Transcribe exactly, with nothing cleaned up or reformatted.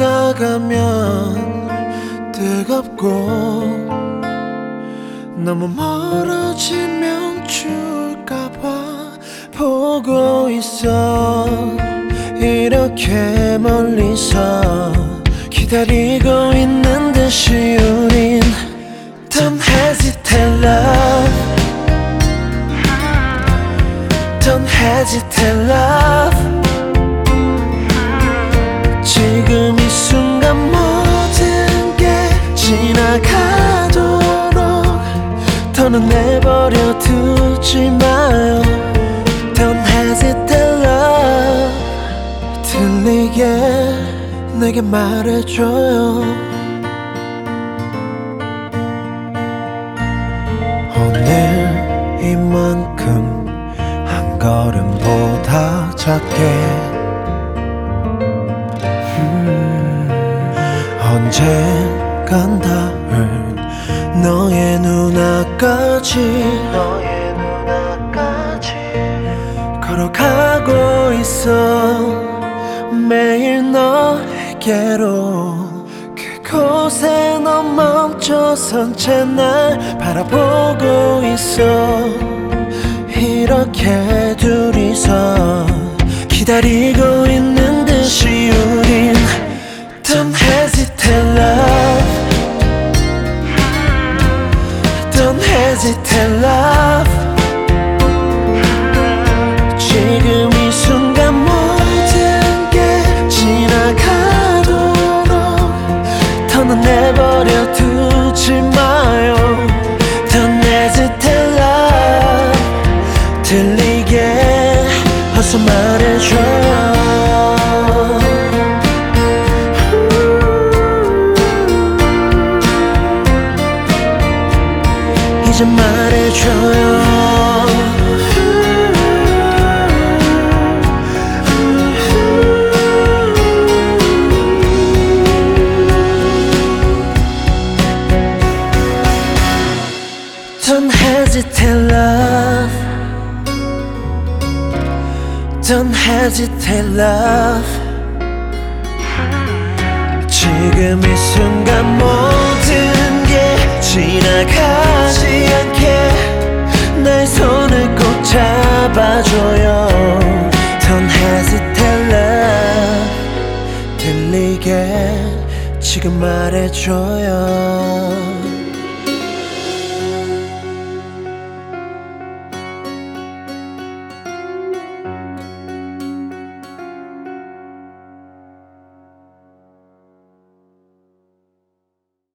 다가가면 뜨겁고 너무 멀어지면 추울까봐 보고 있어. 이렇게 멀리서 기다리고 있는 듯이 우린 Don't hesitate love, Don't hesitate love. 지금 이 순간 모든 게 지나가도록 더는 내버려 두지 마요. Don't hesitate love. 들리게 내게 말해줘요. 오늘 이만큼 한 걸음보다 작게 음, 언젠간 닿을 너의 눈앞까지 너의 눈앞까지 걸어가고 있어. 매일 너에게로 그곳에 너 멈춰선 채 날 바라보고 있어. 이렇게 둘이서 기다리고 있는 듯이 우린 Don't hesitate love, Don't hesitate love. 지금 이 순간 모든 게 지나가도록 더는 내버려 두지 마요. Don't hesitate love. 들리게 어서 말해줘요. 이제 말해줘요. Don't hesitate love, Don't hesitate love. 지금 이 순간 모든 게 지나가지 않게 내 손을 꼭 잡아줘요. Don't hesitate love. 들리게 지금 말해줘요.